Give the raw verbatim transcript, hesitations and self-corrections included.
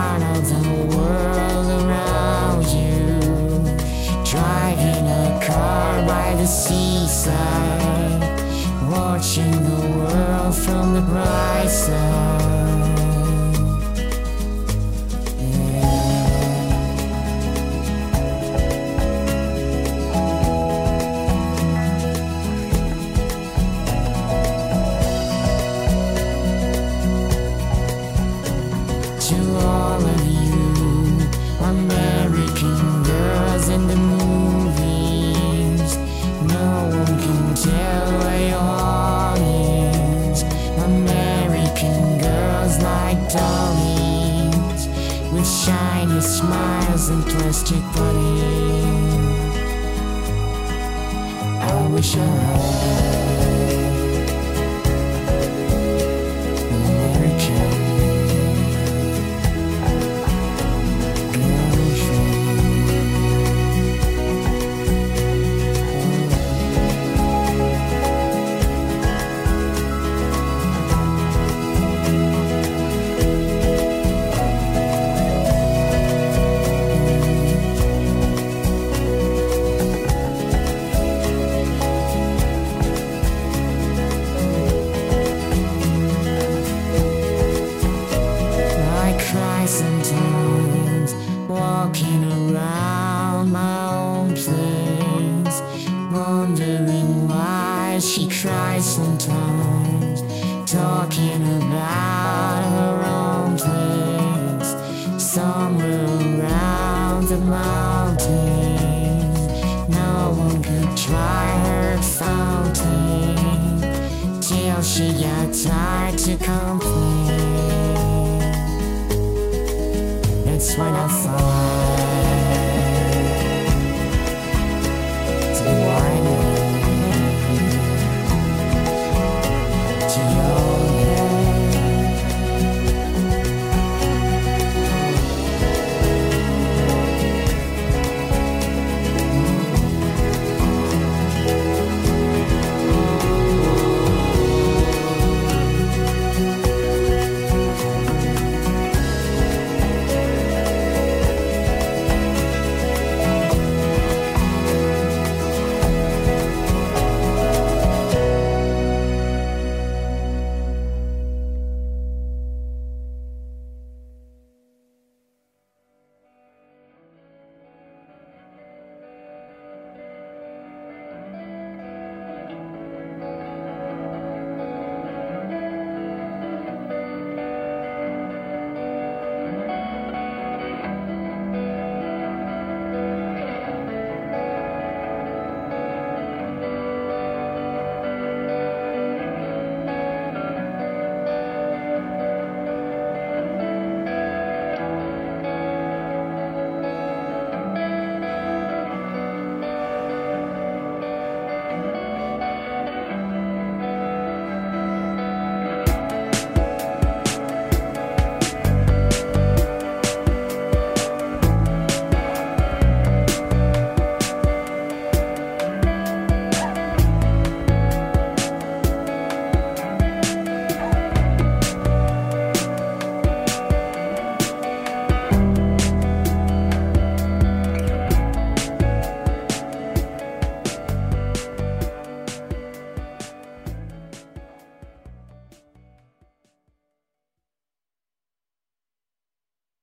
part of the world around you. Driving a car by the seaside, watching the world from the bright side. To all of you American girls in the movies, no one can tell where your heart is. American girls like dollies, with shiny smiles and plastic bodies. I wish I had sometimes, walking around my own place, wondering why she cries sometimes, talking about her own place, somewhere around the mountains. No one could try her fountain till she got tired to complain. That's when I thought